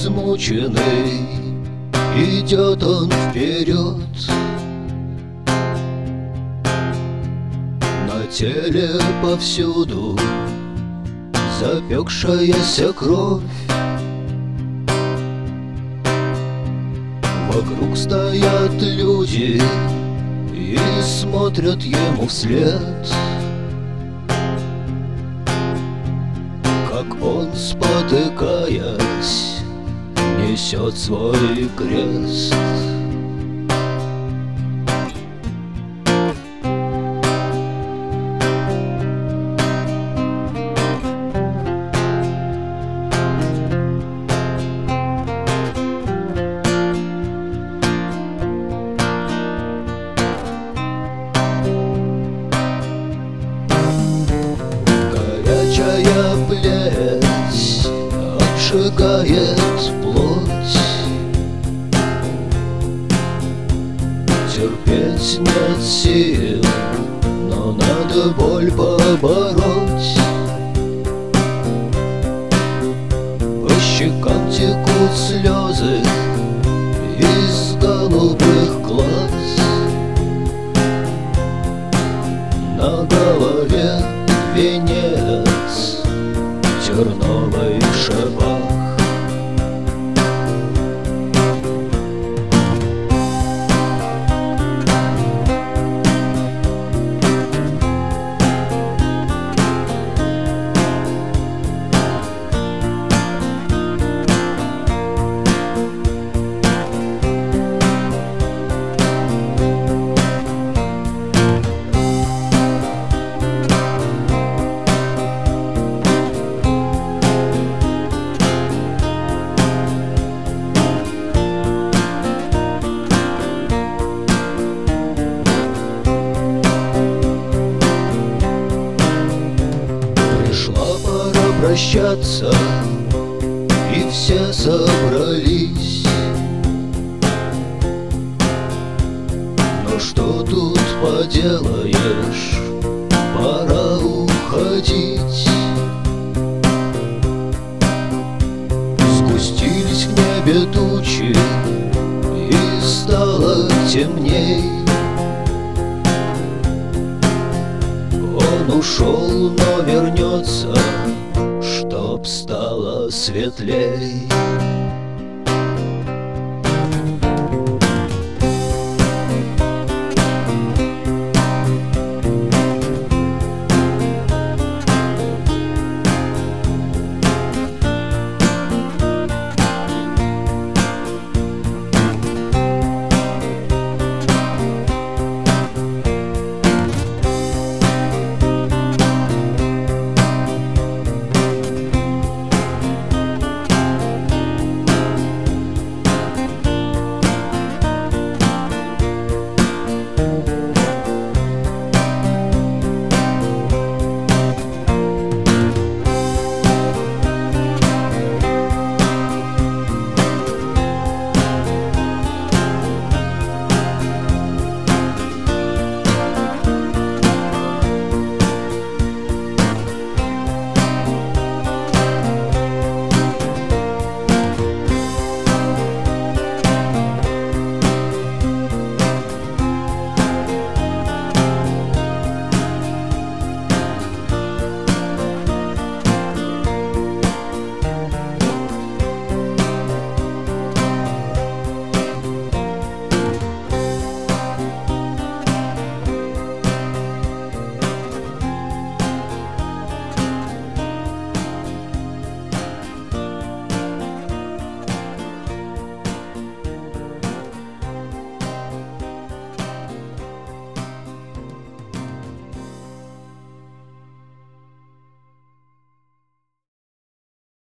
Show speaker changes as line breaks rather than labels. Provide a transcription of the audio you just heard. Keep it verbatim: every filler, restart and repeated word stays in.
измученный, идет он вперед. На теле повсюду запекшаяся кровь. Вокруг стоят люди и смотрят ему вслед, как он, спотыкаясь, несет свой крест. Горячая плеть обжигает плоть, терпеть нет сил, но надо боль побороть. По щекам текут слезы из голубых глаз, на голове венец терновый в шипах. Прощаться, и все собрались. Но что тут поделаешь, пора уходить. Сгустились в небе тучи, и стало темней. Он ушел, но вернется, чтоб стало светлей.